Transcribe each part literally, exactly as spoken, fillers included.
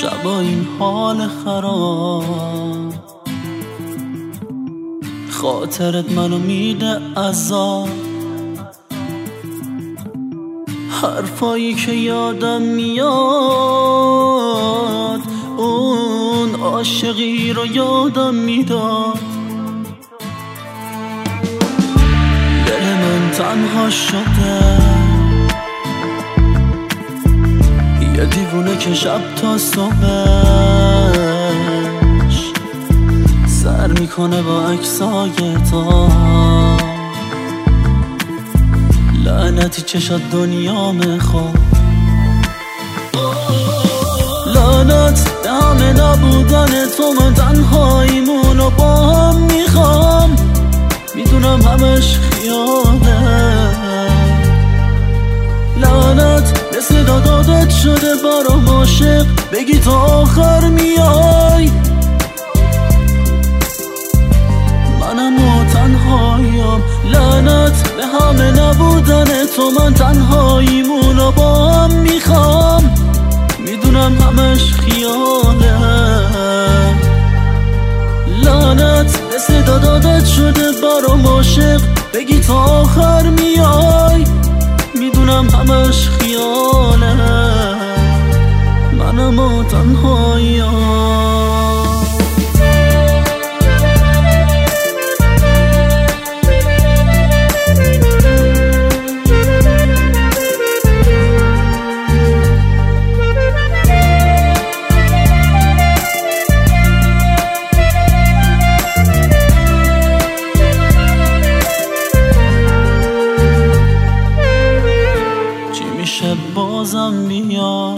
شبا این حال خراب، خاطرت منو میده عذاب. حرفایی که یادم میاد اون عاشقی رو یادم میداد. دل من تنها شده، یه دیوونه که شب تا صبحش سر میکنه با عکسای تو. لعنتی چشات دنیا میخواد، لعنت به همه نبودن تو. من تنهاییمونو با هم میخوام، میدونم همش خیاله. لعنت مثل دادت شده برام عاشق، بگی تا آخر میای. منم و تنهاییم، لعنت به همه نبودن تو. من تنهاییمونو با هم میخوام، میدونم همش خیاله. لعنت مثل دادت شده برام عاشق، بگی تا آخر میای. میدونم همش خیاله، منم و تنهاییم. بازم بیاد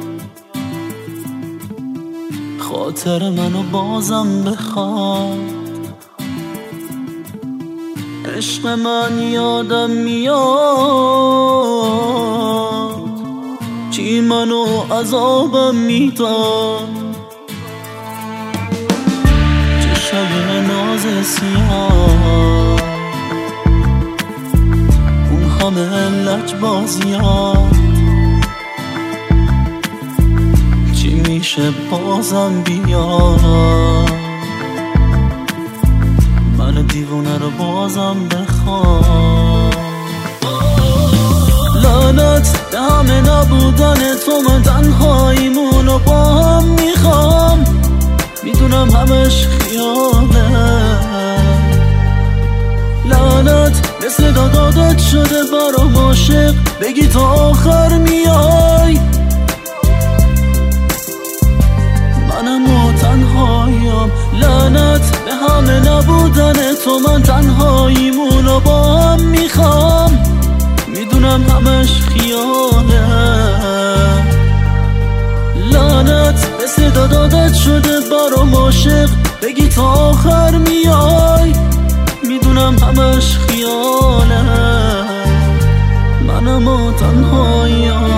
خاطر منو بازم بخواد. عشق من یادم میاد چی منو عذابم میداد. چشای ناز سیاه، اون همه لجبازیات. چی میشه بازم بیاد من دیوونه رو بازم بخوام. لعنت به همه نبودن تو. من تنهاییمونو با هم میخوام، میدونم همش خیاله. لعنت مثل دادت شده برام عاشق، بگی تا آخر میای. منم و تنهاییم، لعنت به همه نبودن تو. من تنهاییمونو با هم میخوام، میدونم همش خیاله. لعنت مثل دادت شده برام عاشق، بگی تا آخر میای. میدونم همش خیاله، منم و تنهاییم.